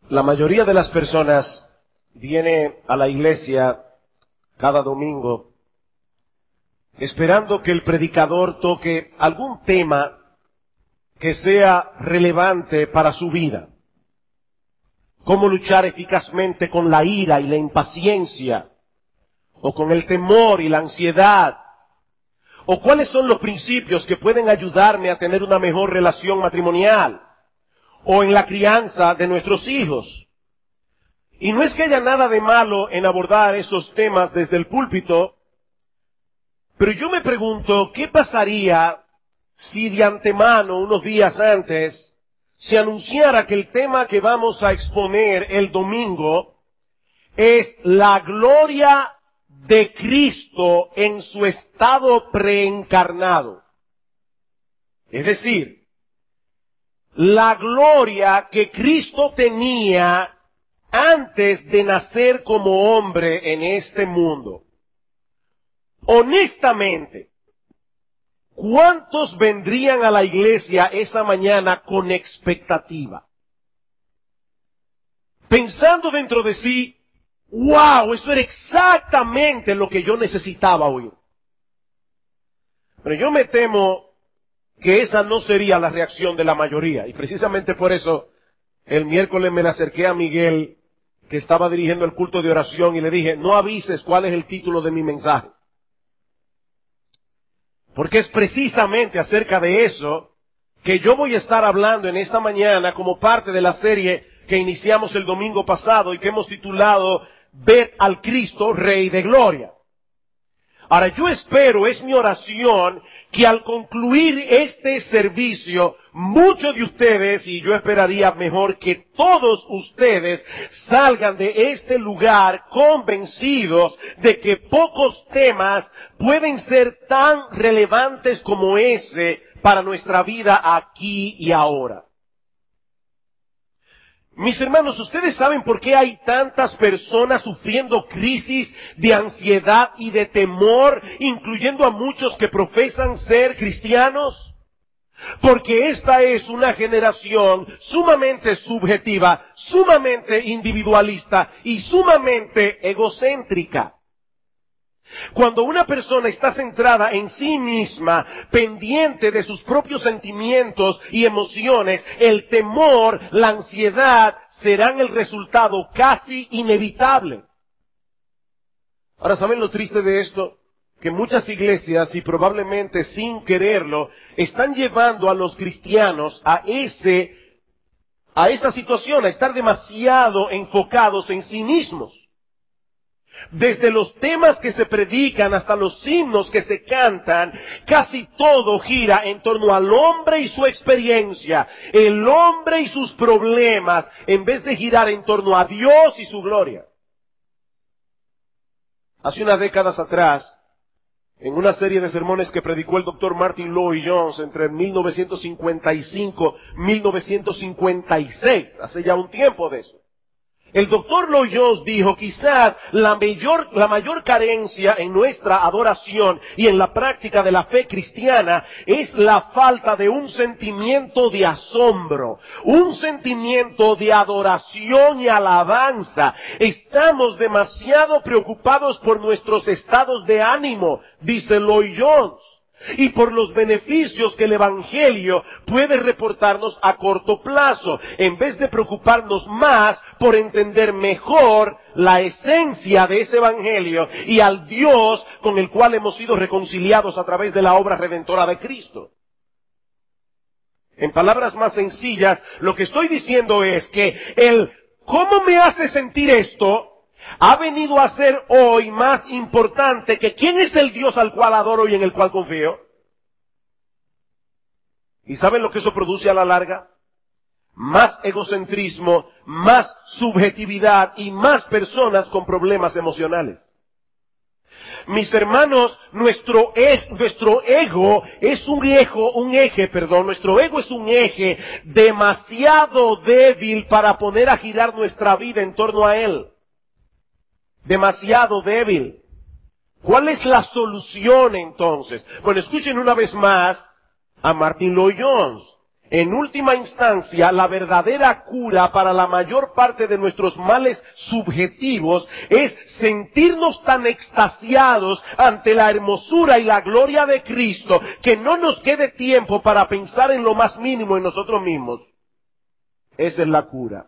La mayoría de las personas viene a la iglesia cada domingo esperando que el predicador toque algún tema que sea relevante para su vida. Cómo luchar eficazmente con la ira y la impaciencia, o con el temor y la ansiedad, o cuáles son los principios que pueden ayudarme a tener una mejor relación matrimonial, o en la crianza de nuestros hijos. Y no es que haya nada de malo en abordar esos temas desde el púlpito, pero yo me pregunto, ¿qué pasaría si de antemano, unos días antes, se anunciara que el tema que vamos a exponer el domingo es la gloria de Cristo en su estado preencarnado? Es decir, la gloria que Cristo tenía antes de nacer como hombre en este mundo. Honestamente, ¿cuántos vendrían a la iglesia esa mañana con expectativa? Pensando dentro de sí, ¡wow! Eso era exactamente lo que yo necesitaba oír. Pero yo me temo que esa no sería la reacción de la mayoría. Y precisamente por eso, el miércoles me le acerqué a Miguel, que estaba dirigiendo el culto de oración, y le dije, no avises cuál es el título de mi mensaje. Porque es precisamente acerca de eso que yo voy a estar hablando en esta mañana como parte de la serie que iniciamos el domingo pasado y que hemos titulado Ved al Cristo, Rey de Gloria. Ahora yo espero, es mi oración, que al concluir este servicio, muchos de ustedes, y yo esperaría mejor que todos ustedes, salgan de este lugar convencidos de que pocos temas pueden ser tan relevantes como ese para nuestra vida aquí y ahora. Mis hermanos, ¿ustedes saben por qué hay tantas personas sufriendo crisis de ansiedad y de temor, incluyendo a muchos que profesan ser cristianos? Porque esta es una generación sumamente subjetiva, sumamente individualista y sumamente egocéntrica. Cuando una persona está centrada en sí misma, pendiente de sus propios sentimientos y emociones, el temor, la ansiedad serán el resultado casi inevitable. Ahora, ¿saben lo triste de esto? Que muchas iglesias, y probablemente sin quererlo, están llevando a los cristianos a esa situación, a estar demasiado enfocados en sí mismos. Desde los temas que se predican hasta los himnos que se cantan, casi todo gira en torno al hombre y su experiencia, el hombre y sus problemas, en vez de girar en torno a Dios y su gloria. Hace unas décadas atrás, en una serie de sermones que predicó el Dr. Martin Lloyd-Jones entre 1955 y 1956, hace ya un tiempo de eso, el Dr. Lloyd-Jones dijo, quizás la mayor carencia en nuestra adoración y en la práctica de la fe cristiana es la falta de un sentimiento de asombro, un sentimiento de adoración y alabanza. Estamos demasiado preocupados por nuestros estados de ánimo, dice Lloyd-Jones, y por los beneficios que el Evangelio puede reportarnos a corto plazo, en vez de preocuparnos más por entender mejor la esencia de ese Evangelio y al Dios con el cual hemos sido reconciliados a través de la obra redentora de Cristo. En palabras más sencillas, lo que estoy diciendo es que el ¿cómo me hace sentir esto? Ha venido a ser hoy más importante que ¿quién es el Dios al cual adoro y en el cual confío? ¿Y saben lo que eso produce a la larga? Más egocentrismo, más subjetividad y más personas con problemas emocionales. Mis hermanos, nuestro ego es nuestro ego es un eje demasiado débil para poner a girar nuestra vida en torno a él. Demasiado débil. ¿Cuál es la solución entonces? Bueno, escuchen una vez más a Martin Lloyd-Jones. En última instancia, la verdadera cura para la mayor parte de nuestros males subjetivos es sentirnos tan extasiados ante la hermosura y la gloria de Cristo que no nos quede tiempo para pensar en lo más mínimo en nosotros mismos. Esa es la cura.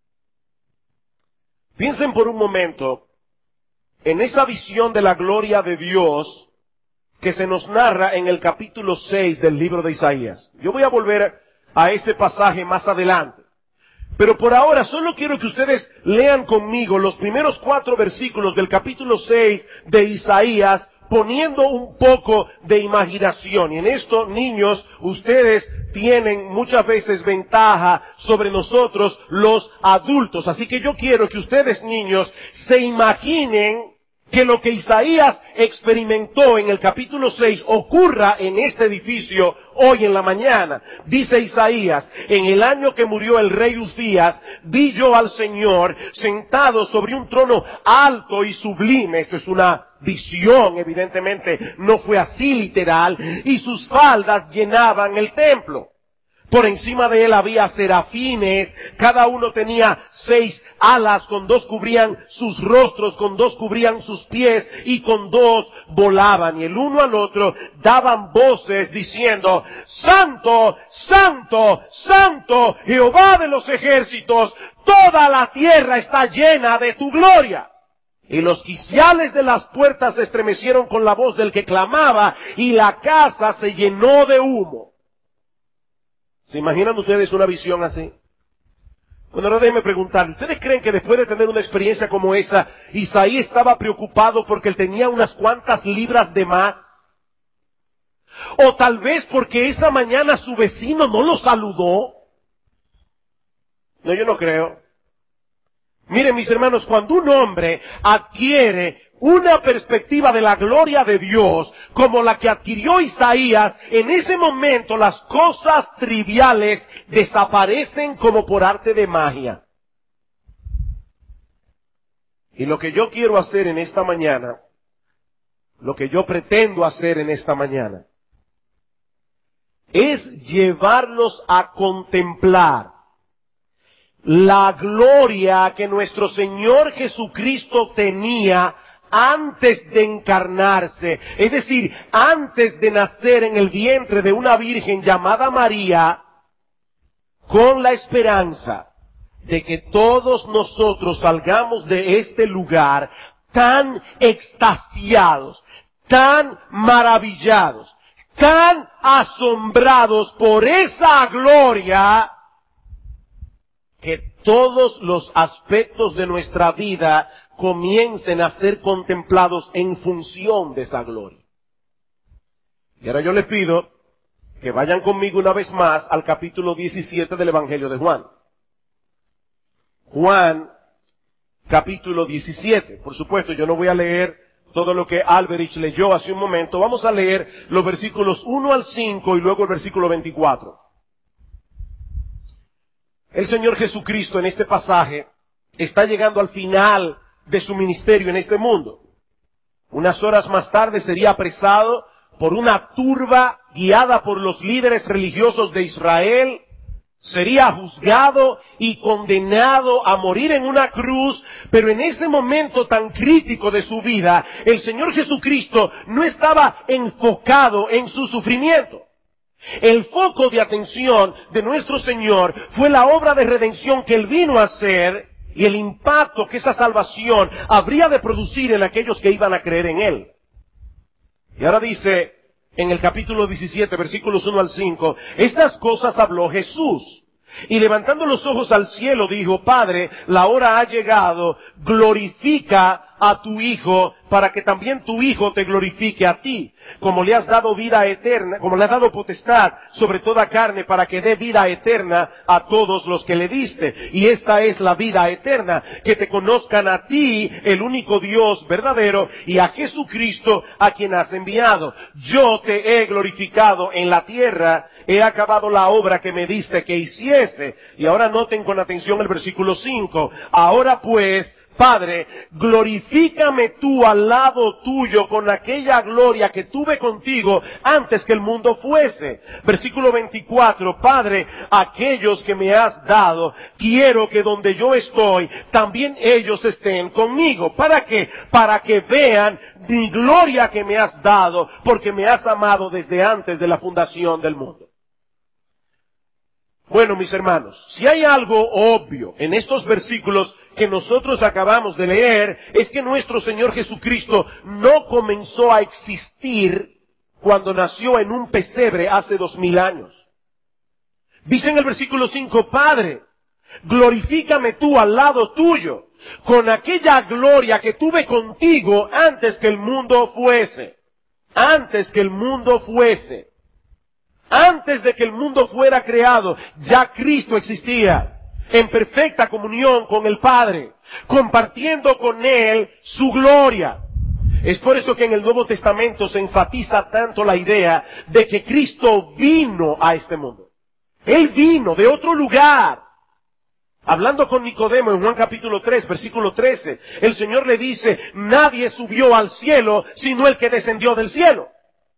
Piensen por un momento en esa visión de la gloria de Dios que se nos narra en el capítulo 6 del libro de Isaías. Yo voy a volver a ese pasaje más adelante. Pero por ahora solo quiero que ustedes lean conmigo los primeros 4 versículos del capítulo 6 de Isaías, poniendo un poco de imaginación. Y en esto, niños, ustedes tienen muchas veces ventaja sobre nosotros los adultos. Así que yo quiero que ustedes, niños, se imaginen que lo que Isaías experimentó en el capítulo 6 ocurra en este edificio hoy en la mañana. Dice Isaías: en el año que murió el rey Uzías, vi yo al Señor sentado sobre un trono alto y sublime. Esto es una visión, evidentemente no fue así literal, y sus faldas llenaban el templo. Por encima de él había serafines, cada uno tenía 6 alas, con 2 cubrían sus rostros, con 2 cubrían sus pies, y con 2 volaban. Y el uno al otro daban voces diciendo: Santo, Santo, Santo, Jehová de los ejércitos, toda la tierra está llena de tu gloria. Y los quiciales de las puertas se estremecieron con la voz del que clamaba, y la casa se llenó de humo. ¿Se imaginan ustedes una visión así? Bueno, ahora déjenme preguntar, ¿ustedes creen que después de tener una experiencia como esa, Isaí estaba preocupado porque él tenía unas cuantas libras de más? ¿O tal vez porque esa mañana su vecino no lo saludó? No, yo no creo. Miren, mis hermanos, cuando un hombre adquiere una perspectiva de la gloria de Dios, como la que adquirió Isaías, en ese momento las cosas triviales desaparecen como por arte de magia. Y lo que yo quiero hacer en esta mañana, lo que yo pretendo hacer en esta mañana, es llevarlos a contemplar la gloria que nuestro Señor Jesucristo tenía antes de encarnarse, es decir, antes de nacer en el vientre de una virgen llamada María, con la esperanza de que todos nosotros salgamos de este lugar tan extasiados, tan maravillados, tan asombrados por esa gloria, que todos los aspectos de nuestra vida comiencen a ser contemplados en función de esa gloria. Y ahora yo les pido que vayan conmigo una vez más al capítulo 17 del Evangelio de Juan. Juan, capítulo 17. Por supuesto, yo no voy a leer todo lo que Alberich leyó hace un momento. Vamos a leer los versículos 1 al 5 y luego el versículo 24. El Señor Jesucristo en este pasaje está llegando al final de su ministerio en este mundo. Unas horas más tarde sería apresado por una turba guiada por los líderes religiosos de Israel. Sería juzgado y condenado a morir en una cruz, pero en ese momento tan crítico de su vida, el Señor Jesucristo no estaba enfocado en su sufrimiento. El foco de atención de nuestro Señor fue la obra de redención que Él vino a hacer y el impacto que esa salvación habría de producir en aquellos que iban a creer en Él. Y ahora dice en el capítulo 17, versículos 1 al 5, estas cosas habló Jesús. Y levantando los ojos al cielo dijo: Padre, la hora ha llegado, glorifica a tu Hijo, para que también tu Hijo te glorifique a ti, como le has dado vida eterna, como le has dado potestad sobre toda carne, para que dé vida eterna a todos los que le diste. Y esta es la vida eterna, que te conozcan a ti, el único Dios verdadero, y a Jesucristo, a quien has enviado. Yo te he glorificado en la tierra, he acabado la obra que me diste que hiciese. Y ahora noten con atención el versículo 5. Ahora pues, Padre, glorifícame tú al lado tuyo con aquella gloria que tuve contigo antes que el mundo fuese. Versículo 24, Padre, aquellos que me has dado, quiero que donde yo estoy, también ellos estén conmigo. ¿Para qué? Para que vean mi gloria que me has dado, porque me has amado desde antes de la fundación del mundo. Bueno, mis hermanos, si hay algo obvio en estos versículos que nosotros acabamos de leer, es que nuestro Señor Jesucristo no comenzó a existir cuando nació en un pesebre hace 2000 años. Dice en el versículo 5, Padre, glorifícame tú al lado tuyo, con aquella gloria que tuve contigo antes que el mundo fuese. Antes que el mundo fuese. Antes de que el mundo fuera creado, ya Cristo existía, en perfecta comunión con el Padre, compartiendo con Él su gloria. Es por eso que en el Nuevo Testamento se enfatiza tanto la idea de que Cristo vino a este mundo. Él vino de otro lugar. Hablando con Nicodemo en Juan capítulo 3, versículo 13, el Señor le dice, nadie subió al cielo sino el que descendió del cielo.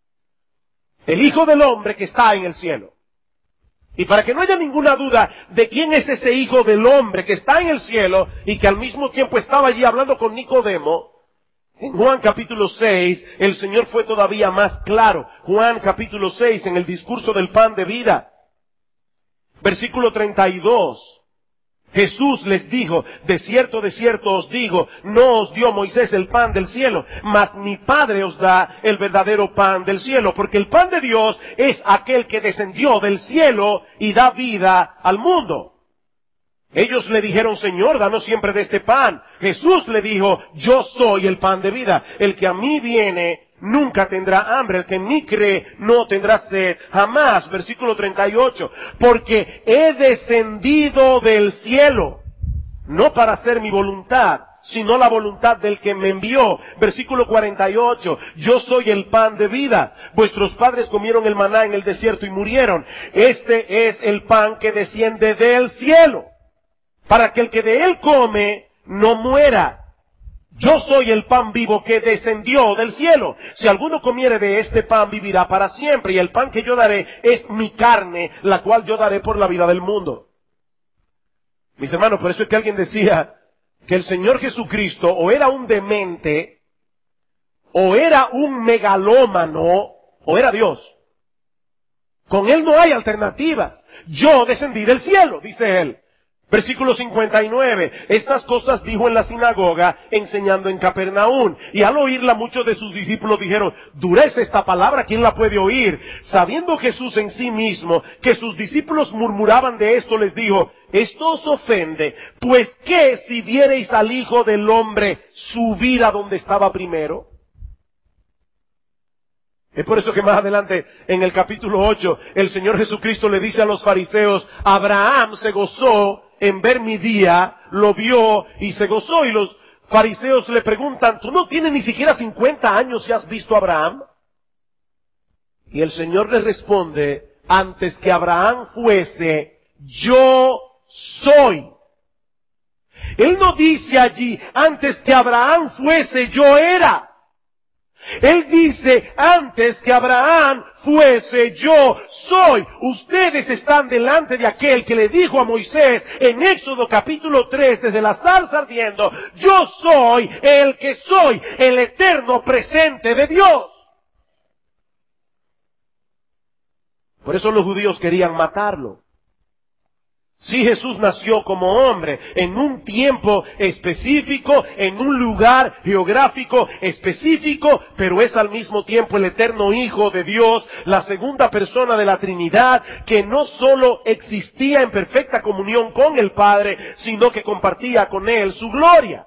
El Hijo del Hombre que está en el cielo. Y para que no haya ninguna duda de quién es ese Hijo del Hombre que está en el cielo y que al mismo tiempo estaba allí hablando con Nicodemo, en Juan capítulo 6 el Señor fue todavía más claro. Juan capítulo 6 en el discurso del pan de vida. Versículo 32. Jesús les dijo, de cierto os digo, no os dio Moisés el pan del cielo, mas mi Padre os da el verdadero pan del cielo, porque el pan de Dios es aquel que descendió del cielo y da vida al mundo. Ellos le dijeron, Señor, danos siempre de este pan. Jesús le dijo, yo soy el pan de vida, el que a mí viene nunca tendrá hambre, el que en mí cree no tendrá sed jamás. Versículo 38, porque he descendido del cielo, no para hacer mi voluntad, sino la voluntad del que me envió. Versículo 48, yo soy el pan de vida. Vuestros padres comieron el maná en el desierto y murieron. Este es el pan que desciende del cielo, para que el que de él come no muera. Yo soy el pan vivo que descendió del cielo. Si alguno comiere de este pan, vivirá para siempre. Y el pan que yo daré es mi carne, la cual yo daré por la vida del mundo. Mis hermanos, por eso es que alguien decía que el Señor Jesucristo o era un demente, o era un megalómano, o era Dios. Con Él no hay alternativas. Yo descendí del cielo, dice Él. Versículo 59, estas cosas dijo en la sinagoga, enseñando en Capernaum. Y al oírla muchos de sus discípulos dijeron, dura es esta palabra, ¿quién la puede oír? Sabiendo Jesús en sí mismo que sus discípulos murmuraban de esto, les dijo, esto os ofende, pues ¿qué si viereis al Hijo del Hombre subir a donde estaba primero? Es por eso que más adelante, en el capítulo 8, el Señor Jesucristo le dice a los fariseos, Abraham se gozó en ver mi día, lo vio y se gozó. Y los fariseos le preguntan, ¿tú no tienes ni siquiera 50 años y has visto a Abraham? Y el Señor les responde, antes que Abraham fuese, yo soy. Él no dice allí, antes que Abraham fuese, yo era. Él dice, antes que Abraham fuese, yo soy. Ustedes están delante de aquel que le dijo a Moisés en Éxodo capítulo 3, desde la zarza ardiendo, yo soy el que soy, el eterno presente de Dios. Por eso los judíos querían matarlo. Sí, Jesús nació como hombre en un tiempo específico, en un lugar geográfico específico, pero es al mismo tiempo el eterno Hijo de Dios, la segunda persona de la Trinidad, que no solo existía en perfecta comunión con el Padre, sino que compartía con Él su gloria.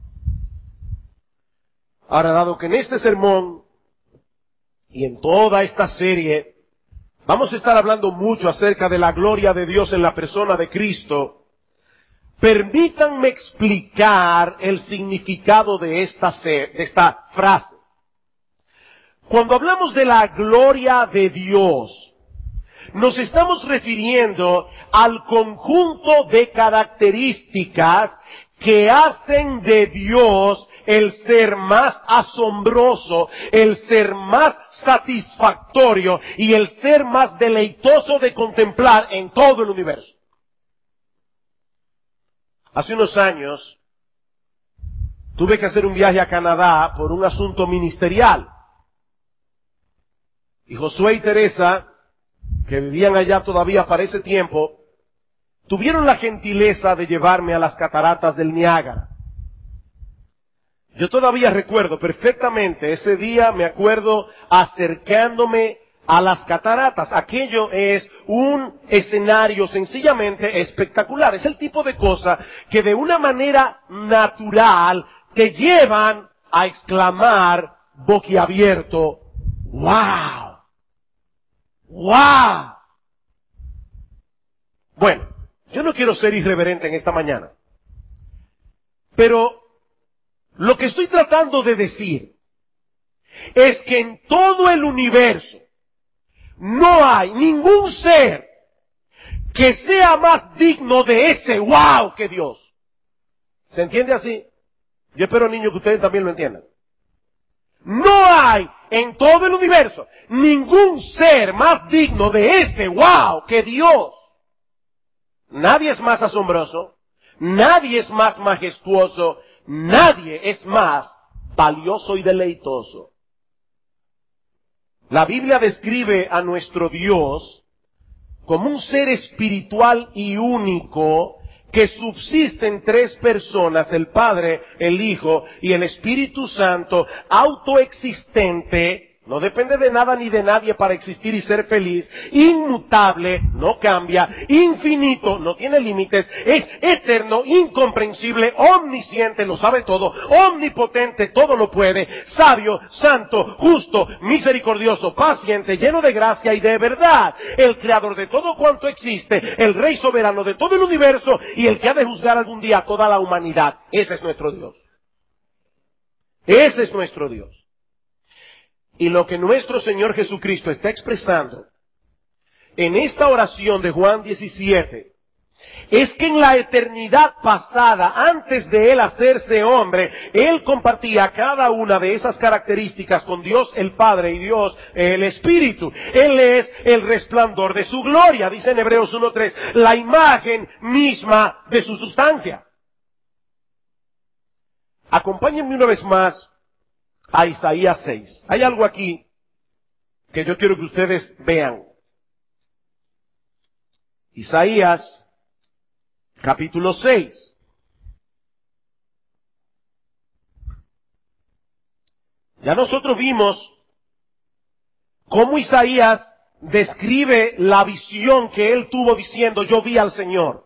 Ahora, dado que en este sermón y en toda esta serie vamos a estar hablando mucho acerca de la gloria de Dios en la persona de Cristo, permítanme explicar el significado de esta frase. Cuando hablamos de la gloria de Dios, nos estamos refiriendo al conjunto de características que hacen de Dios el ser más asombroso, el ser más satisfactorio y el ser más deleitoso de contemplar en todo el universo. Hace unos años tuve que hacer un viaje a Canadá por un asunto ministerial. Y Josué y Teresa, que vivían allá todavía para ese tiempo, tuvieron la gentileza de llevarme a las cataratas del Niágara. Yo todavía recuerdo perfectamente ese día, me acuerdo acercándome a las cataratas. Aquello es un escenario sencillamente espectacular. Es el tipo de cosa que de una manera natural te llevan a exclamar boquiabierto, ¡wow! ¡Wow! Bueno, yo no quiero ser irreverente en esta mañana, pero lo que estoy tratando de decir es que en todo el universo no hay ningún ser que sea más digno de ese wow que Dios. ¿Se entiende así? Yo espero, niños, que ustedes también lo entiendan. No hay en todo el universo ningún ser más digno de ese wow que Dios. Nadie es más asombroso, nadie es más majestuoso, nadie es más valioso y deleitoso. La Biblia describe a nuestro Dios como un ser espiritual y único que subsiste en tres personas, el Padre, el Hijo y el Espíritu Santo, autoexistente, no depende de nada ni de nadie para existir y ser feliz, inmutable, no cambia, infinito, no tiene límites, es eterno, incomprensible, omnisciente, lo sabe todo, omnipotente, todo lo puede, sabio, santo, justo, misericordioso, paciente, lleno de gracia y de verdad, el creador de todo cuanto existe, el rey soberano de todo el universo y el que ha de juzgar algún día a toda la humanidad. Ese es nuestro Dios. Ese es nuestro Dios. Y lo que nuestro Señor Jesucristo está expresando en esta oración de Juan 17 es que en la eternidad pasada, antes de Él hacerse hombre, Él compartía cada una de esas características con Dios el Padre y Dios el Espíritu. Él es el resplandor de su gloria, dice en Hebreos 1:3, la imagen misma de su sustancia. Acompáñenme una vez más a Isaías 6. Hay algo aquí que yo quiero que ustedes vean. Isaías, capítulo 6. Ya nosotros vimos cómo Isaías describe la visión que él tuvo diciendo, yo vi al Señor.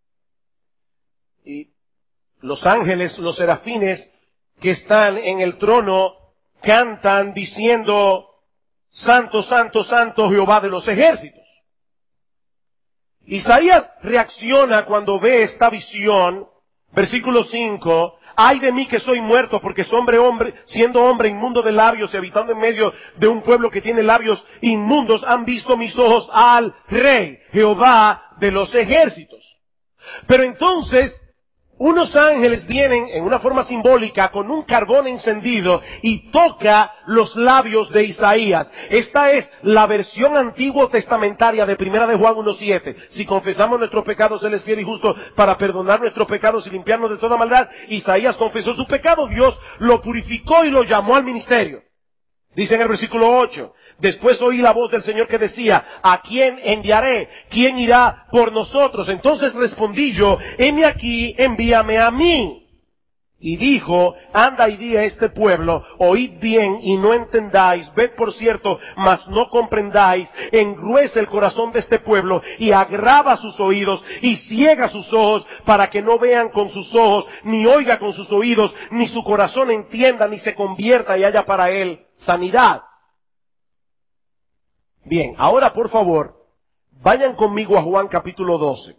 Y los ángeles, los serafines, que están en el trono, cantan diciendo, Santo, Santo, Santo, Jehová de los ejércitos. Isaías reacciona cuando ve esta visión, versículo 5, ay de mí que soy muerto, porque siendo hombre inmundo de labios y habitando en medio de un pueblo que tiene labios inmundos, han visto mis ojos al Rey, Jehová de los ejércitos. Pero entonces, unos ángeles vienen en una forma simbólica con un carbón encendido y toca los labios de Isaías. Esta es la versión antiguo testamentaria de Primera de Juan 1:7. Si confesamos nuestros pecados, Él es fiel y justo para perdonar nuestros pecados y limpiarnos de toda maldad. Isaías confesó su pecado, Dios lo purificó y lo llamó al ministerio. Dice en el versículo 8, después oí la voz del Señor que decía, ¿a quién enviaré? ¿Quién irá por nosotros? Entonces respondí yo, heme aquí, envíame a mí. Y dijo, anda y di a este pueblo, oíd bien y no entendáis, ved por cierto, mas no comprendáis, engruece el corazón de este pueblo y agrava sus oídos y ciega sus ojos para que no vean con sus ojos, ni oiga con sus oídos, ni su corazón entienda, ni se convierta y haya para él sanidad. Bien, ahora por favor, vayan conmigo a Juan capítulo 12.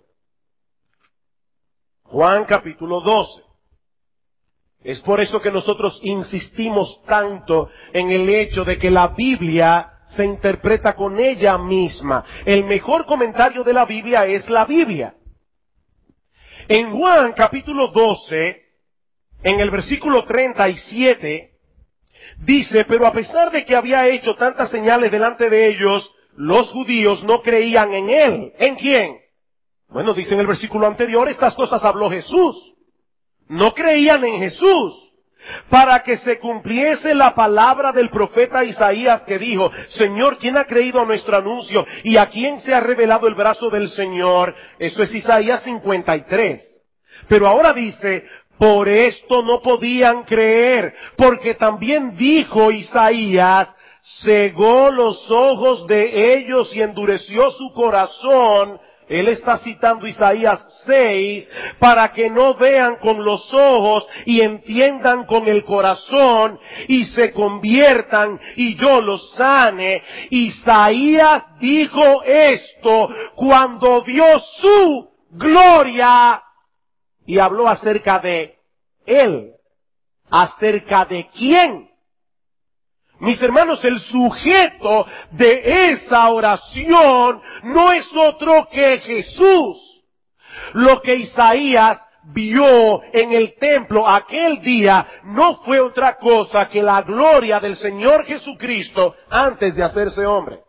Juan capítulo 12. Es por eso que nosotros insistimos tanto en el hecho de que la Biblia se interpreta con ella misma. El mejor comentario de la Biblia es la Biblia. En Juan capítulo 12, en el versículo 37, dice, pero a pesar de que había hecho tantas señales delante de ellos, los judíos no creían en él. ¿En quién? Bueno, dice en el versículo anterior, estas cosas habló Jesús. No creían en Jesús. Para que se cumpliese la palabra del profeta Isaías que dijo, Señor, ¿quién ha creído a nuestro anuncio? ¿Y a quién se ha revelado el brazo del Señor? Eso es Isaías 53. Pero ahora dice, por esto no podían creer, porque también dijo Isaías, cegó los ojos de ellos y endureció su corazón. Él está citando Isaías 6, para que no vean con los ojos y entiendan con el corazón y se conviertan y yo los sane. Isaías dijo esto cuando vio su gloria y habló acerca de él. ¿Acerca de quién? Mis hermanos, el sujeto de esa oración no es otro que Jesús. Lo que Isaías vio en el templo aquel día no fue otra cosa que la gloria del Señor Jesucristo antes de hacerse hombre.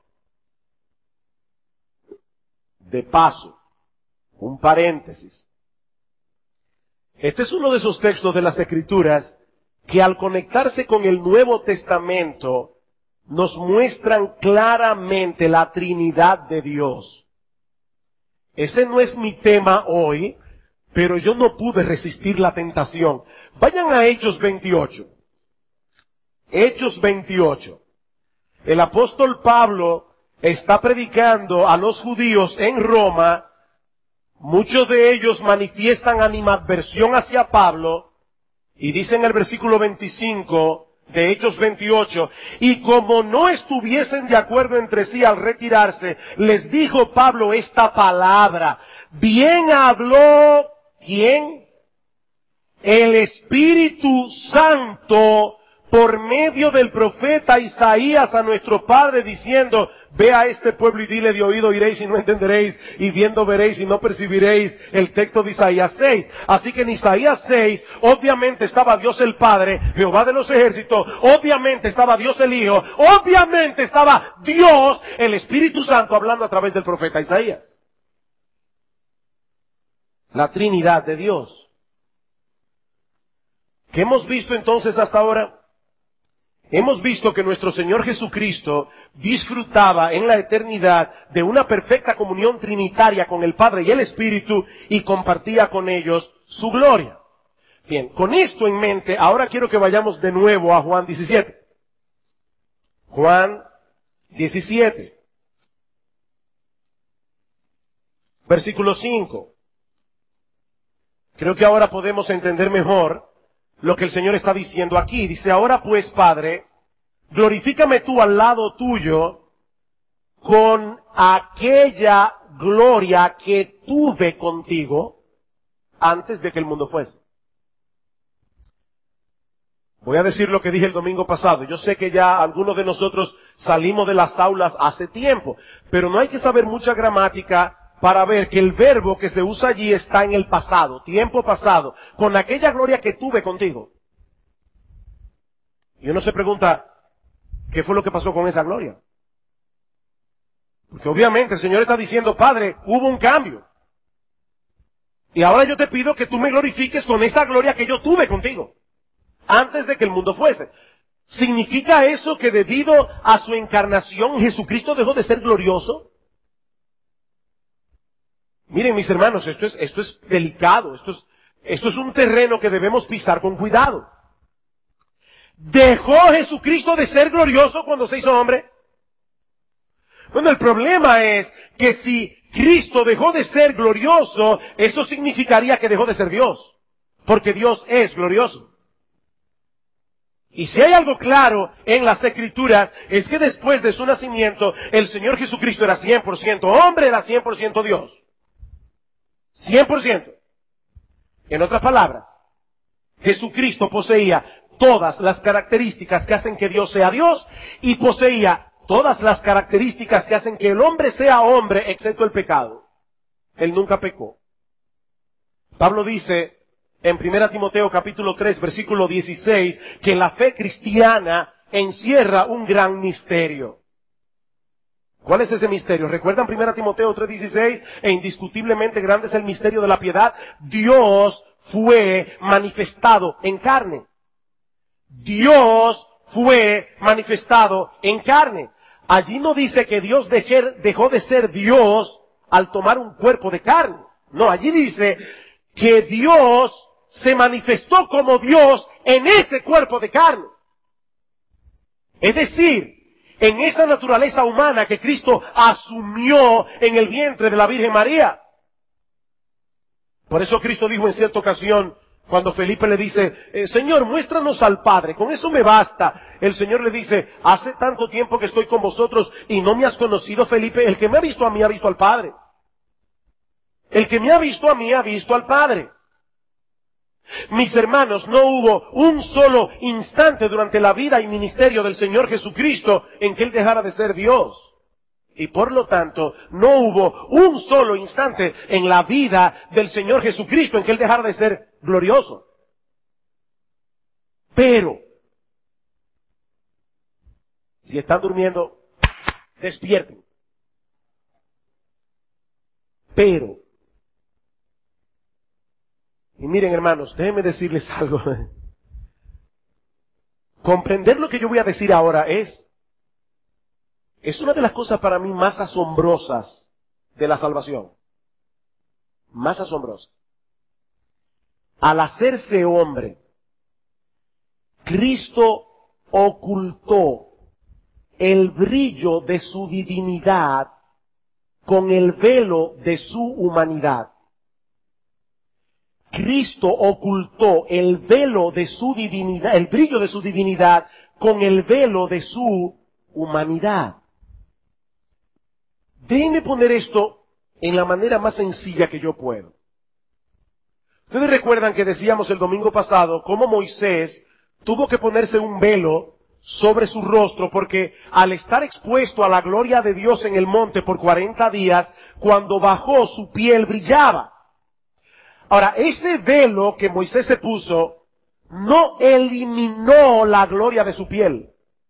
De paso, un paréntesis. Este es uno de esos textos de las Escrituras que al conectarse con el Nuevo Testamento nos muestran claramente la Trinidad de Dios. Ese no es mi tema hoy, pero yo no pude resistir la tentación. Vayan a Hechos 28. Hechos 28. El apóstol Pablo está predicando a los judíos en Roma. Muchos de ellos manifiestan animadversión hacia Pablo. Y dice en el versículo 25 de Hechos 28, y como no estuviesen de acuerdo entre sí al retirarse, les dijo Pablo esta palabra, bien habló, ¿quién? El Espíritu Santo por medio del profeta Isaías a nuestro Padre diciendo, ve a este pueblo y dile de oído oiréis y no entenderéis, y viendo veréis y no percibiréis, el texto de Isaías 6. Así que en Isaías 6, obviamente estaba Dios el Padre, Jehová de los ejércitos, obviamente estaba Dios el Hijo, obviamente estaba Dios, el Espíritu Santo, hablando a través del profeta Isaías. La Trinidad de Dios. ¿Qué hemos visto entonces hasta ahora? Hemos visto que nuestro Señor Jesucristo disfrutaba en la eternidad de una perfecta comunión trinitaria con el Padre y el Espíritu y compartía con ellos su gloria. Bien, con esto en mente, ahora quiero que vayamos de nuevo a Juan 17. Juan 17. Versículo 5. Creo que ahora podemos entender mejor lo que el Señor está diciendo aquí. Dice, ahora pues, Padre, glorifícame tú al lado tuyo con aquella gloria que tuve contigo antes de que el mundo fuese. Voy a decir lo que dije el domingo pasado. Yo sé que ya algunos de nosotros salimos de las aulas hace tiempo, pero no hay que saber mucha gramática para ver que el verbo que se usa allí está en el pasado, tiempo pasado, con aquella gloria que tuve contigo. Y uno se pregunta, ¿qué fue lo que pasó con esa gloria? Porque obviamente el Señor está diciendo, Padre, hubo un cambio. Y ahora yo te pido que tú me glorifiques con esa gloria que yo tuve contigo, antes de que el mundo fuese. ¿Significa eso que debido a su encarnación Jesucristo dejó de ser glorioso? Miren, mis hermanos, esto es delicado, esto es un terreno que debemos pisar con cuidado. ¿Dejó Jesucristo de ser glorioso cuando se hizo hombre? Bueno, el problema es que si Cristo dejó de ser glorioso, eso significaría que dejó de ser Dios, porque Dios es glorioso. Y si hay algo claro en las Escrituras, es que después de su nacimiento, el Señor Jesucristo era 100% hombre, era 100% Dios. 100%. En otras palabras, Jesucristo poseía todas las características que hacen que Dios sea Dios y poseía todas las características que hacen que el hombre sea hombre, excepto el pecado. Él nunca pecó. Pablo dice en 1 Timoteo capítulo 3 versículo 16 que la fe cristiana encierra un gran misterio. ¿Cuál es ese misterio? ¿Recuerdan 1 Timoteo 3:16? E indiscutiblemente grande es el misterio de la piedad. Dios fue manifestado en carne. Dios fue manifestado en carne. Allí no dice que Dios dejó de ser Dios al tomar un cuerpo de carne. No, allí dice que Dios se manifestó como Dios en ese cuerpo de carne. Es decir, en esa naturaleza humana que Cristo asumió en el vientre de la Virgen María. Por eso Cristo dijo en cierta ocasión, cuando Felipe le dice, Señor, muéstranos al Padre, con eso me basta. El Señor le dice, hace tanto tiempo que estoy con vosotros y no me has conocido, Felipe. El que me ha visto a mí ha visto al Padre. El que me ha visto a mí ha visto al Padre. Mis hermanos, no hubo un solo instante durante la vida y ministerio del Señor Jesucristo en que Él dejara de ser Dios. Y por lo tanto, no hubo un solo instante en la vida del Señor Jesucristo en que Él dejara de ser glorioso. Pero, si están durmiendo, despierten. Pero, y miren hermanos, déjenme decirles algo. Comprender lo que yo voy a decir ahora es una de las cosas para mí más asombrosas de la salvación. Más asombrosas. Al hacerse hombre, Cristo ocultó el brillo de su divinidad con el velo de su humanidad. Cristo ocultó el velo de su divinidad, el brillo de su divinidad con el velo de su humanidad. Déjenme poner esto en la manera más sencilla que yo puedo. Ustedes recuerdan que decíamos el domingo pasado cómo Moisés tuvo que ponerse un velo sobre su rostro porque al estar expuesto a la gloria de Dios en el monte por 40 días, cuando bajó su piel brillaba. Ahora, ese velo que Moisés se puso no eliminó la gloria de su piel.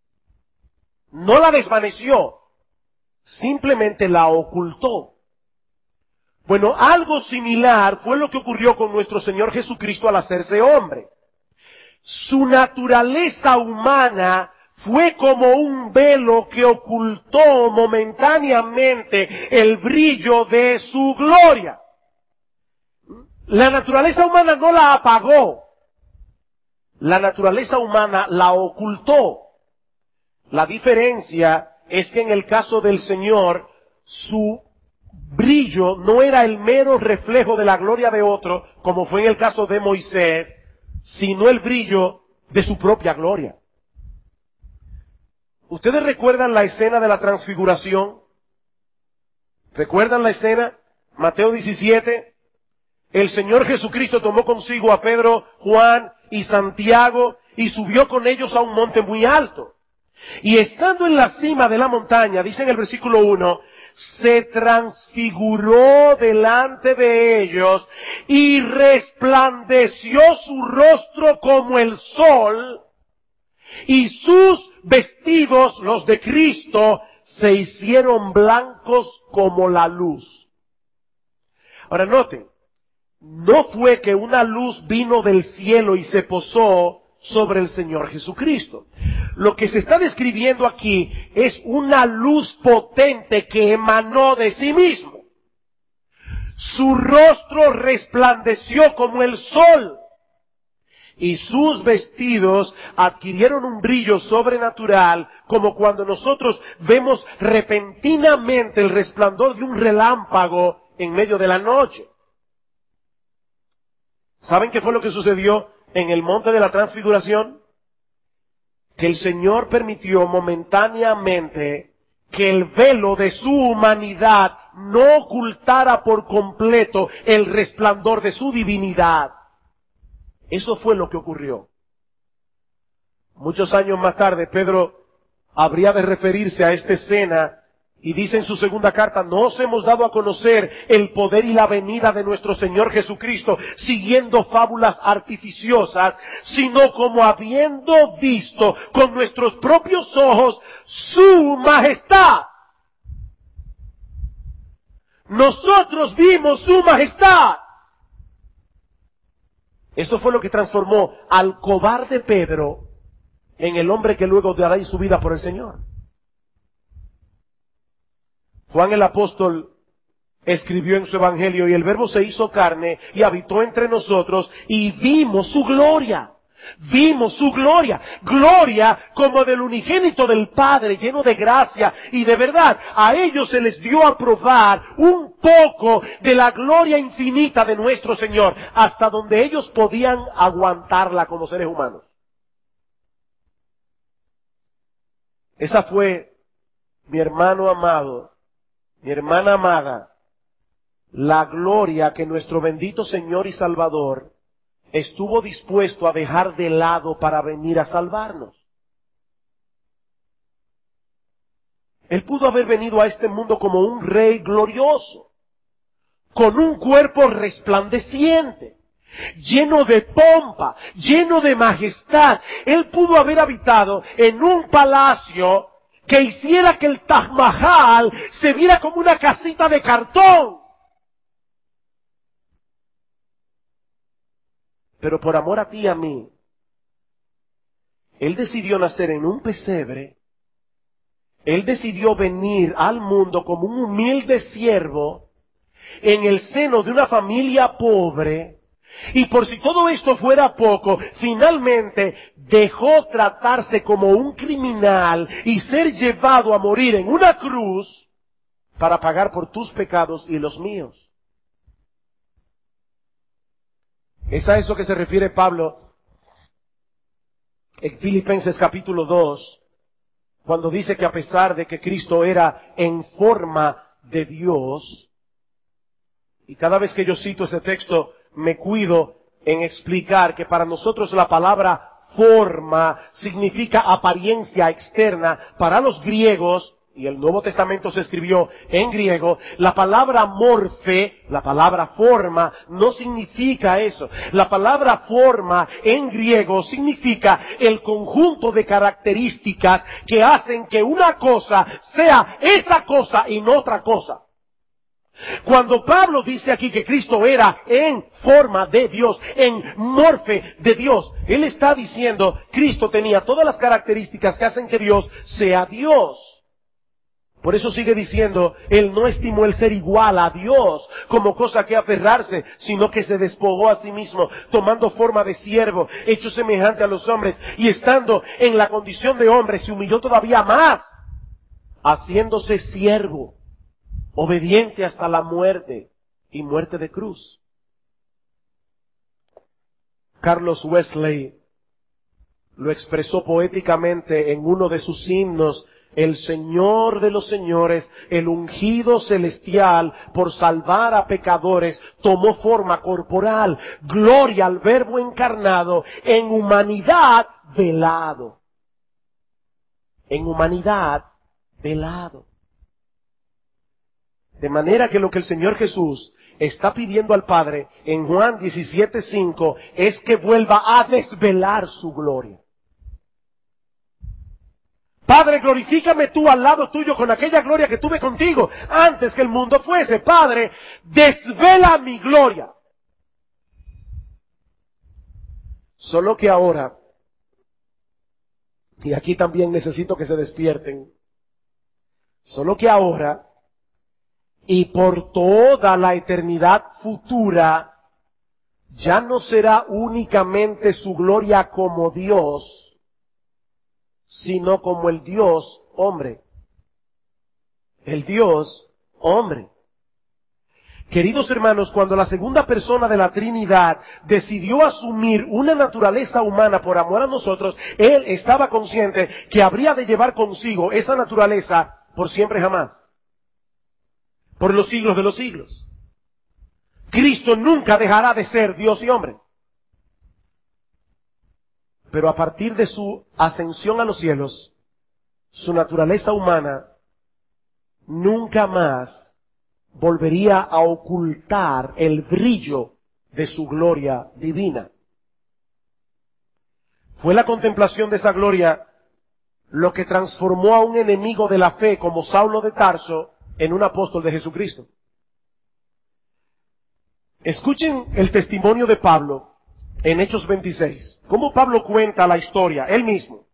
No la desvaneció. Simplemente la ocultó. Bueno, algo similar fue lo que ocurrió con nuestro Señor Jesucristo al hacerse hombre. Su naturaleza humana fue como un velo que ocultó momentáneamente el brillo de su gloria. La naturaleza humana no la apagó. La naturaleza humana la ocultó. La diferencia es que en el caso del Señor, su brillo no era el mero reflejo de la gloria de otro, como fue en el caso de Moisés, sino el brillo de su propia gloria. ¿Ustedes recuerdan la escena de la transfiguración? ¿Recuerdan la escena? Mateo 17. El Señor Jesucristo tomó consigo a Pedro, Juan y Santiago y subió con ellos a un monte muy alto. Y estando en la cima de la montaña, dice en el versículo 1, se transfiguró delante de ellos y resplandeció su rostro como el sol y sus vestidos, los de Cristo, se hicieron blancos como la luz. Ahora noten, no fue que una luz vino del cielo y se posó sobre el Señor Jesucristo. Lo que se está describiendo aquí es una luz potente que emanó de sí mismo. Su rostro resplandeció como el sol y sus vestidos adquirieron un brillo sobrenatural, como cuando nosotros vemos repentinamente el resplandor de un relámpago en medio de la noche. ¿Saben qué fue lo que sucedió en el monte de la transfiguración? Que el Señor permitió momentáneamente que el velo de su humanidad no ocultara por completo el resplandor de su divinidad. Eso fue lo que ocurrió. Muchos años más tarde, Pedro habría de referirse a esta escena Y dice en su segunda carta, no os hemos dado a conocer el poder y la venida de nuestro Señor Jesucristo, siguiendo fábulas artificiosas, sino como habiendo visto con nuestros propios ojos su majestad. Nosotros vimos su majestad. Eso fue lo que transformó al cobarde Pedro en el hombre que luego dará su vida por el Señor. Juan el apóstol escribió en su evangelio, y el Verbo se hizo carne y habitó entre nosotros y vimos su gloria. Vimos su gloria, gloria como del unigénito del Padre, lleno de gracia y de verdad. A ellos se les dio a probar un poco de la gloria infinita de nuestro Señor, hasta donde ellos podían aguantarla como seres humanos. Esa fue, mi hermano amado, mi hermana amada, la gloria que nuestro bendito Señor y Salvador estuvo dispuesto a dejar de lado para venir a salvarnos. Él pudo haber venido a este mundo como un rey glorioso, con un cuerpo resplandeciente, lleno de pompa, lleno de majestad. Él pudo haber habitado en un palacio que hiciera que el Taj Mahal se viera como una casita de cartón. Pero por amor a ti y a mí, Él decidió nacer en un pesebre. Él decidió venir al mundo como un humilde siervo en el seno de una familia pobre. Y por si todo esto fuera poco, finalmente dejó tratarse como un criminal y ser llevado a morir en una cruz para pagar por tus pecados y los míos. Es a eso que se refiere Pablo en Filipenses capítulo 2, cuando dice que a pesar de que Cristo era en forma de Dios, y cada vez que yo cito ese texto me cuido en explicar que para nosotros la palabra forma significa apariencia externa. Para los griegos, y el Nuevo Testamento se escribió en griego, la palabra morfe, la palabra forma, no significa eso. La palabra forma en griego significa el conjunto de características que hacen que una cosa sea esa cosa y no otra cosa. Cuando Pablo dice aquí que Cristo era en forma de Dios, en morfe de Dios, él está diciendo, Cristo tenía todas las características que hacen que Dios sea Dios. Por eso sigue diciendo, Él no estimó el ser igual a Dios como cosa que aferrarse, sino que se despojó a sí mismo, tomando forma de siervo, hecho semejante a los hombres, y estando en la condición de hombre, se humilló todavía más, haciéndose siervo, obediente hasta la muerte, y muerte de cruz. Carlos Wesley lo expresó poéticamente en uno de sus himnos: el Señor de los señores, el ungido celestial, por salvar a pecadores, tomó forma corporal, gloria al Verbo encarnado, en humanidad velado. En humanidad velado. De manera que lo que el Señor Jesús está pidiendo al Padre en Juan 17:5 es que vuelva a desvelar su gloria. Padre, glorifícame tú al lado tuyo con aquella gloria que tuve contigo antes que el mundo fuese. Padre, desvela mi gloria. Solo que ahora, y aquí también necesito que se despierten, solo que ahora y por toda la eternidad futura, ya no será únicamente su gloria como Dios, sino como el Dios hombre. El Dios hombre. Queridos hermanos, cuando la segunda persona de la Trinidad decidió asumir una naturaleza humana por amor a nosotros, Él estaba consciente que habría de llevar consigo esa naturaleza por siempre jamás. Por los siglos de los siglos. Cristo nunca dejará de ser Dios y hombre. Pero a partir de su ascensión a los cielos, su naturaleza humana nunca más volvería a ocultar el brillo de su gloria divina. Fue la contemplación de esa gloria lo que transformó a un enemigo de la fe como Saulo de Tarso en un apóstol de Jesucristo. Escuchen el testimonio de Pablo en Hechos 26. Cómo Pablo cuenta la historia, él mismo.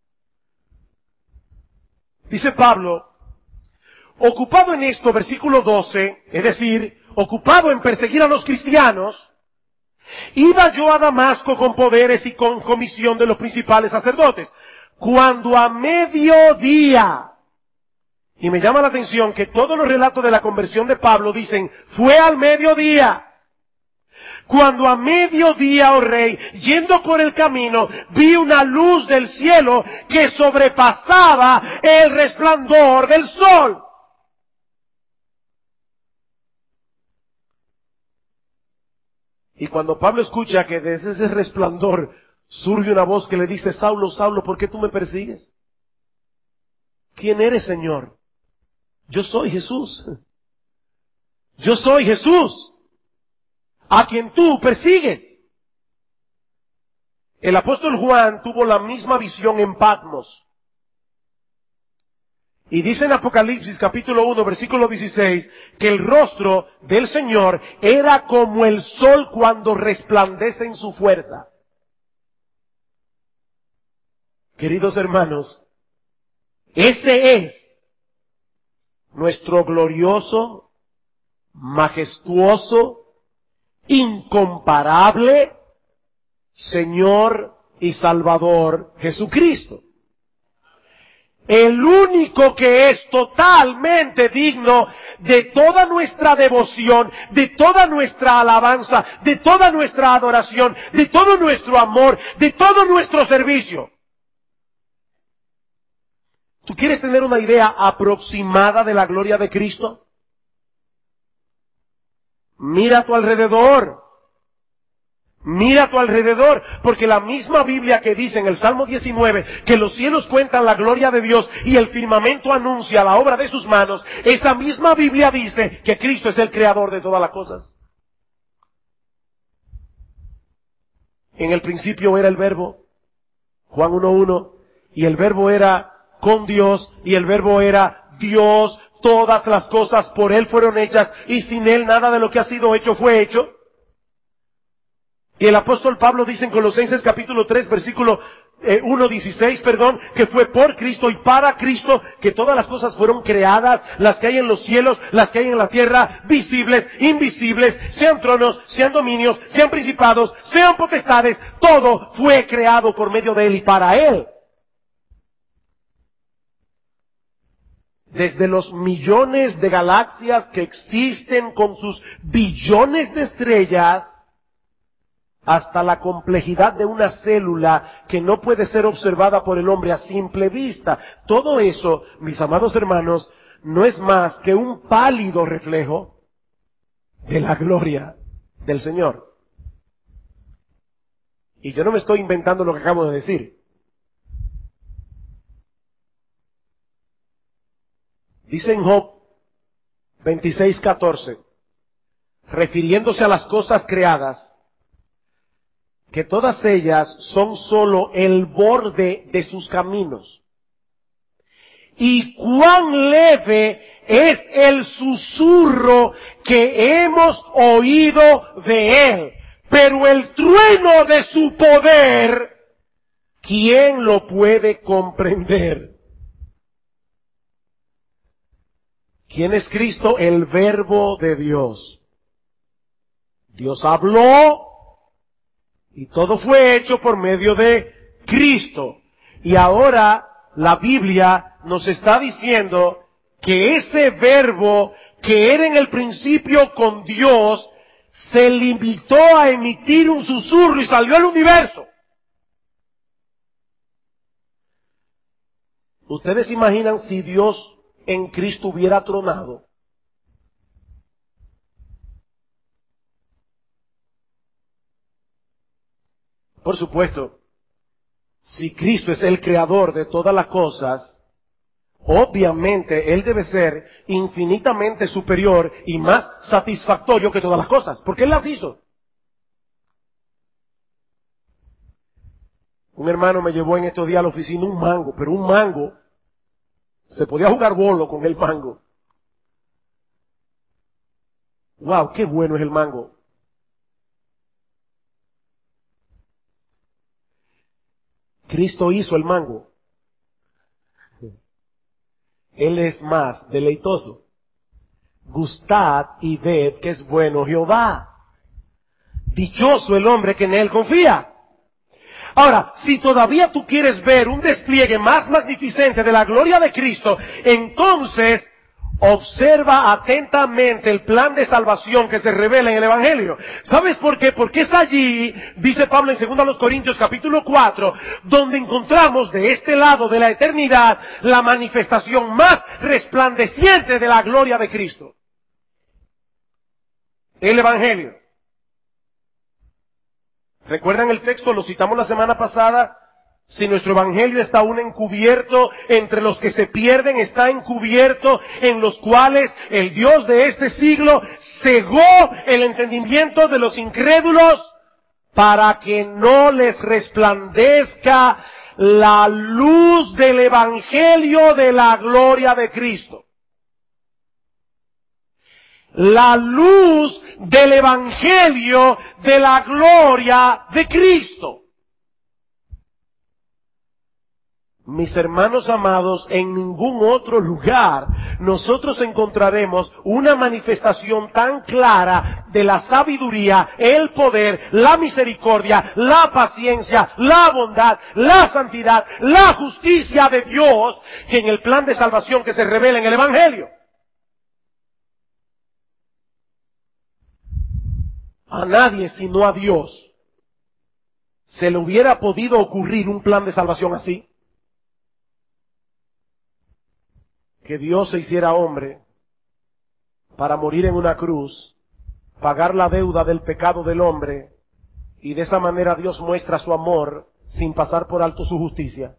Dice Pablo, ocupado en esto, versículo 12, es decir, ocupado en perseguir a los cristianos, iba yo a Damasco con poderes y con comisión de los principales sacerdotes. Cuando a mediodía, y me llama la atención que todos los relatos de la conversión de Pablo dicen, fue al mediodía. Cuando a mediodía, oh rey, yendo por el camino, vi una luz del cielo que sobrepasaba el resplandor del sol. Y cuando Pablo escucha que desde ese resplandor surge una voz que le dice, Saulo, Saulo, ¿por qué tú me persigues? ¿Quién eres, Señor? Yo soy Jesús. Yo soy Jesús, a quien tú persigues. El apóstol Juan tuvo la misma visión en Patmos. Y dice en Apocalipsis capítulo 1 versículo 16 que el rostro del Señor era como el sol cuando resplandece en su fuerza. Queridos hermanos, ese es nuestro glorioso, majestuoso, incomparable Señor y Salvador Jesucristo. El único que es totalmente digno de toda nuestra devoción, de toda nuestra alabanza, de toda nuestra adoración, de todo nuestro amor, de todo nuestro servicio. ¿Tú quieres tener una idea aproximada de la gloria de Cristo? Mira a tu alrededor. Mira a tu alrededor, porque la misma Biblia que dice en el Salmo 19 que los cielos cuentan la gloria de Dios y el firmamento anuncia la obra de sus manos, esa misma Biblia dice que Cristo es el creador de todas las cosas. En el principio era el Verbo, Juan 1:1, y el Verbo era con Dios, y el Verbo era Dios, todas las cosas por Él fueron hechas, y sin Él nada de lo que ha sido hecho fue hecho. Y el apóstol Pablo dice en Colosenses capítulo 3, versículo 1:16, que fue por Cristo y para Cristo que todas las cosas fueron creadas, las que hay en los cielos, las que hay en la tierra, visibles, invisibles, sean tronos, sean dominios, sean principados, sean potestades, todo fue creado por medio de Él y para Él. Desde los millones de galaxias que existen con sus billones de estrellas, hasta la complejidad de una célula que no puede ser observada por el hombre a simple vista. Todo eso, mis amados hermanos, no es más que un pálido reflejo de la gloria del Señor. Y yo no me estoy inventando lo que acabo de decir. Dice en Job 26:14, refiriéndose a las cosas creadas, que todas ellas son sólo el borde de sus caminos. Y cuán leve es el susurro que hemos oído de Él. Pero el trueno de su poder, ¿quién lo puede comprender? ¿Quién es Cristo? El Verbo de Dios. Dios habló, y todo fue hecho por medio de Cristo. Y ahora la Biblia nos está diciendo que ese verbo que era en el principio con Dios se limitó a emitir un susurro y salió al universo. ¿Ustedes imaginan si Dios en Cristo hubiera tronado? Por supuesto, si Cristo es el creador de todas las cosas, obviamente Él debe ser infinitamente superior y más satisfactorio que todas las cosas, porque Él las hizo. Un hermano me llevó en estos días a la oficina un mango, pero un mango, se podía jugar bolo con el mango. ¡Wow! ¡Qué bueno es el mango! Cristo hizo el mango. Él es más deleitoso. Gustad y ved que es bueno Jehová. Dichoso el hombre que en Él confía. Ahora, si todavía tú quieres ver un despliegue más magnificente de la gloria de Cristo, entonces observa atentamente el plan de salvación que se revela en el Evangelio. ¿Sabes por qué? Porque es allí, dice Pablo en 2 Corintios capítulo 4, donde encontramos de este lado de la eternidad la manifestación más resplandeciente de la gloria de Cristo. El Evangelio. ¿Recuerdan el texto? Lo citamos la semana pasada. Si nuestro evangelio está aún encubierto entre los que se pierden, está encubierto en los cuales el Dios de este siglo cegó el entendimiento de los incrédulos para que no les resplandezca la luz del evangelio de la gloria de Cristo. La luz del evangelio de la gloria de Cristo. Mis hermanos amados, en ningún otro lugar nosotros encontraremos una manifestación tan clara de la sabiduría, el poder, la misericordia, la paciencia, la bondad, la santidad, la justicia de Dios que en el plan de salvación que se revela en el Evangelio. A nadie sino a Dios se le hubiera podido ocurrir un plan de salvación así. Que Dios se hiciera hombre para morir en una cruz, pagar la deuda del pecado del hombre, y de esa manera Dios muestra su amor sin pasar por alto su justicia.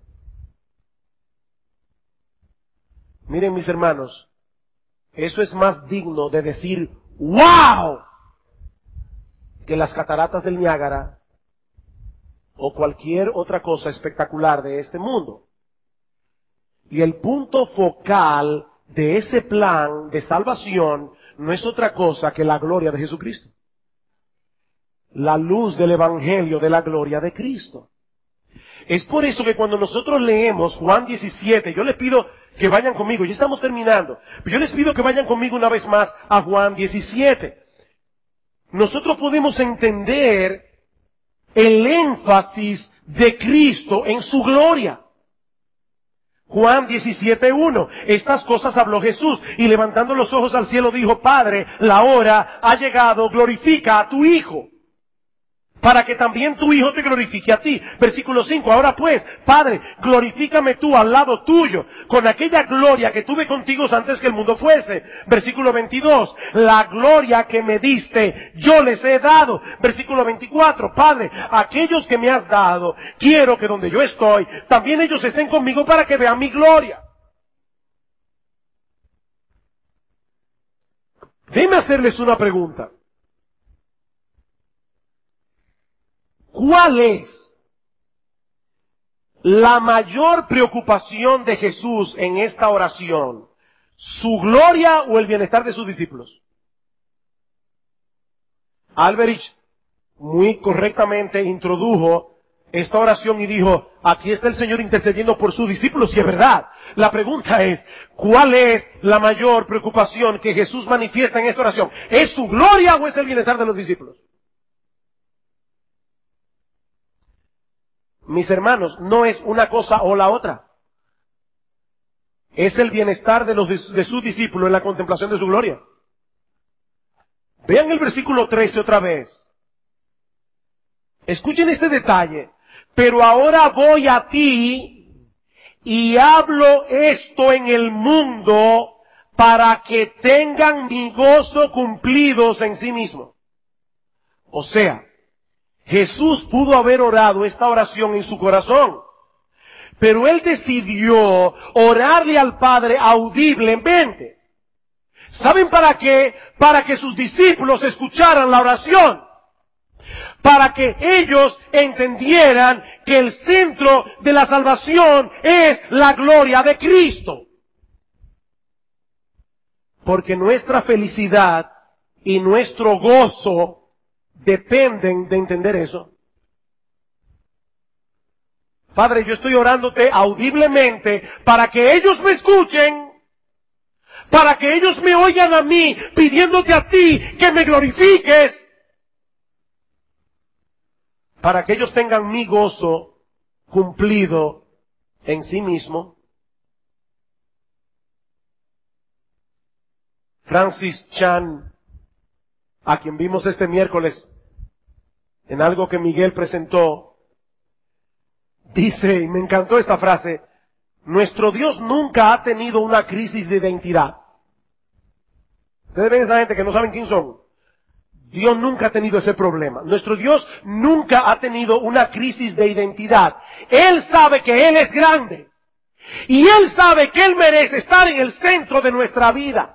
Miren mis hermanos, eso es más digno de decir ¡wow! Que las cataratas del Niágara o cualquier otra cosa espectacular de este mundo. Y el punto focal de ese plan de salvación no es otra cosa que la gloria de Jesucristo. La luz del Evangelio de la gloria de Cristo. Es por eso que cuando nosotros leemos Juan 17, yo les pido que vayan conmigo, ya estamos terminando, pero yo les pido que vayan conmigo una vez más a Juan 17. Nosotros podemos entender el énfasis de Cristo en su gloria. Juan 17:1. Estas cosas habló Jesús y levantando los ojos al cielo dijo: Padre, la hora ha llegado, glorifica a tu Hijo, para que también tu Hijo te glorifique a ti. Versículo 5. Ahora pues, Padre, glorifícame tú al lado tuyo, con aquella gloria que tuve contigo antes que el mundo fuese. Versículo 22. La gloria que me diste, yo les he dado. Versículo 24. Padre, aquellos que me has dado, quiero que donde yo estoy, también ellos estén conmigo para que vean mi gloria. Déjenme hacerles una pregunta. ¿Cuál es la mayor preocupación de Jesús en esta oración? ¿Su gloria o el bienestar de sus discípulos? Alberich muy correctamente introdujo esta oración y dijo: aquí está el Señor intercediendo por sus discípulos, y es verdad. La pregunta es, ¿cuál es la mayor preocupación que Jesús manifiesta en esta oración? ¿Es su gloria o es el bienestar de los discípulos? Mis hermanos, no es una cosa o la otra. Es el bienestar de sus discípulos en la contemplación de su gloria. Vean el versículo 13 otra vez. Escuchen este detalle. Pero ahora voy a ti y hablo esto en el mundo para que tengan mi gozo cumplidos en sí mismo. O sea, Jesús pudo haber orado esta oración en su corazón, Pero él decidió orarle al Padre audiblemente. ¿Saben para qué? Para que sus discípulos escucharan la oración. Para que ellos entendieran que el centro de la salvación es la gloria de Cristo. Porque nuestra felicidad y nuestro gozo dependen de entender eso. Padre, yo estoy orándote audiblemente para que ellos me escuchen, para que ellos me oigan a mí, pidiéndote a ti que me glorifiques, para que ellos tengan mi gozo cumplido en sí mismo. Francis Chan, a quien vimos este miércoles en algo que Miguel presentó, dice, y me encantó esta frase, nuestro Dios nunca ha tenido una crisis de identidad. Ustedes ven esa gente que no saben quién son. Dios nunca ha tenido ese problema. Nuestro Dios nunca ha tenido una crisis de identidad. Él sabe que Él es grande. Y Él sabe que Él merece estar en el centro de nuestra vida.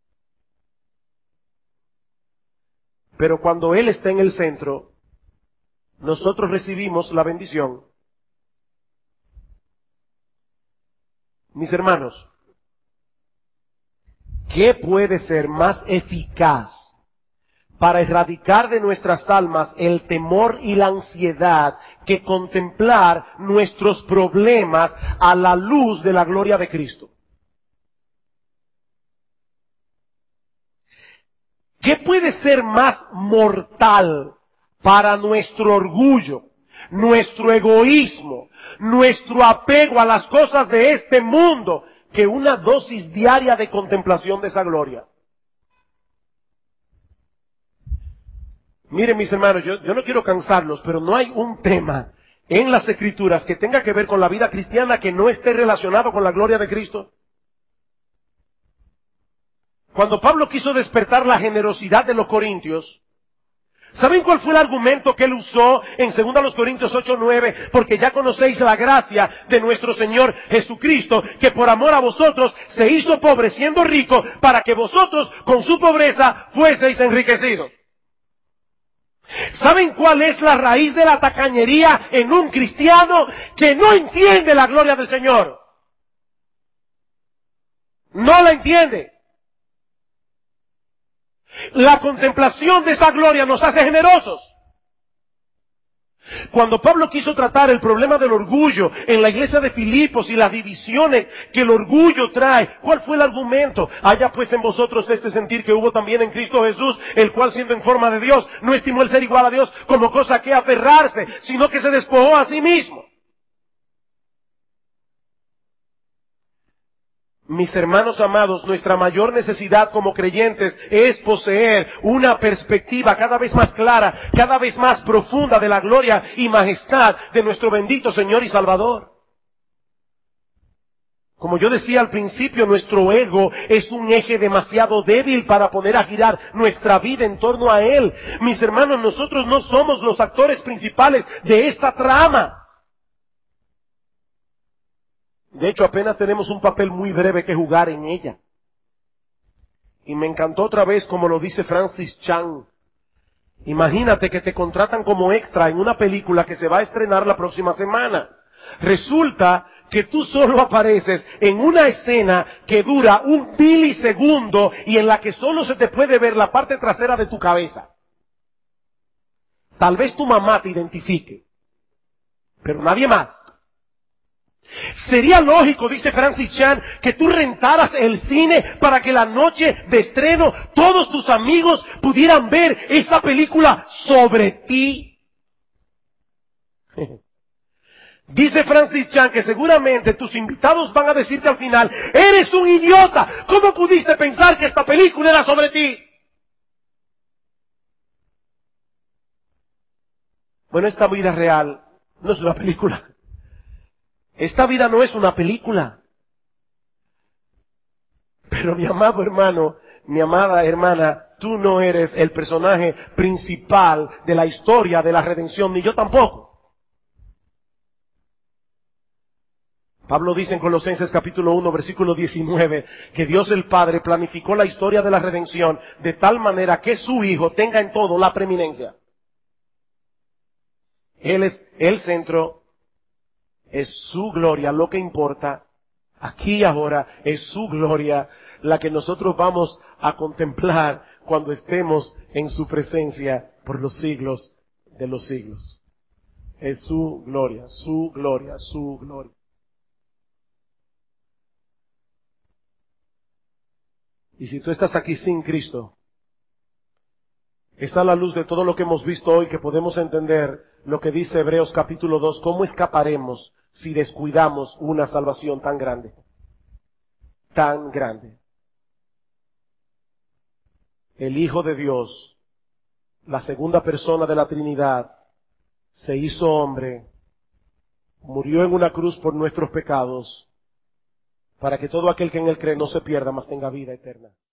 Pero cuando Él está en el centro, nosotros recibimos la bendición. Mis hermanos, ¿qué puede ser más eficaz para erradicar de nuestras almas el temor y la ansiedad que contemplar nuestros problemas a la luz de la gloria de Cristo? ¿Qué puede ser más mortal para nuestro orgullo, nuestro egoísmo, nuestro apego a las cosas de este mundo que una dosis diaria de contemplación de esa gloria? Miren, mis hermanos, yo no quiero cansarlos, pero no hay un tema en las Escrituras que tenga que ver con la vida cristiana que no esté relacionado con la gloria de Cristo. Cuando Pablo quiso despertar la generosidad de los corintios, ¿saben cuál fue el argumento que él usó en 2 Corintios 8:9? Porque ya conocéis la gracia de nuestro Señor Jesucristo, que por amor a vosotros se hizo pobre siendo rico, para que vosotros con su pobreza fueseis enriquecidos. ¿Saben cuál es la raíz de la tacañería en un cristiano? Que no entiende la gloria del Señor. No la entiende. La contemplación de esa gloria nos hace generosos. Cuando Pablo quiso tratar el problema del orgullo en la iglesia de Filipos y las divisiones que el orgullo trae, ¿cuál fue el argumento? Haya pues en vosotros este sentir que hubo también en Cristo Jesús, el cual siendo en forma de Dios, no estimó el ser igual a Dios como cosa que aferrarse, sino que se despojó a sí mismo. Mis hermanos amados, nuestra mayor necesidad como creyentes es poseer una perspectiva cada vez más clara, cada vez más profunda de la gloria y majestad de nuestro bendito Señor y Salvador. Como yo decía al principio, nuestro ego es un eje demasiado débil para poner a girar nuestra vida en torno a él. Mis hermanos, nosotros no somos los actores principales de esta trama. De hecho, apenas tenemos un papel muy breve que jugar en ella. Y me encantó otra vez como lo dice Francis Chan. Imagínate que te contratan como extra en una película que se va a estrenar la próxima semana. Resulta que tú solo apareces en una escena que dura 1 milisegundo y en la que solo se te puede ver la parte trasera de tu cabeza. Tal vez tu mamá te identifique, pero nadie más. Sería lógico, dice Francis Chan, que tú rentaras el cine para que la noche de estreno todos tus amigos pudieran ver esa película sobre ti. Dice Francis Chan que seguramente tus invitados van a decirte al final, eres un idiota, ¿cómo pudiste pensar que esta película era sobre ti? Bueno, esta vida real no es una película. Esta vida no es una película. Pero mi amado hermano, mi amada hermana, tú no eres el personaje principal de la historia de la redención, ni yo tampoco. Pablo dice en Colosenses capítulo 1, versículo 19, que Dios el Padre planificó la historia de la redención de tal manera que su Hijo tenga en todo la preeminencia. Él es el centro, es su gloria lo que importa. Aquí y ahora es su gloria la que nosotros vamos a contemplar cuando estemos en su presencia por los siglos de los siglos. Es su gloria, su gloria, su gloria. Y si tú estás aquí sin Cristo, está a la luz de todo lo que hemos visto hoy que podemos entender lo que dice Hebreos capítulo 2, ¿cómo escaparemos si descuidamos una salvación tan grande? Tan grande. El Hijo de Dios, la segunda persona de la Trinidad, se hizo hombre, murió en una cruz por nuestros pecados, para que todo aquel que en él cree no se pierda, mas tenga vida eterna.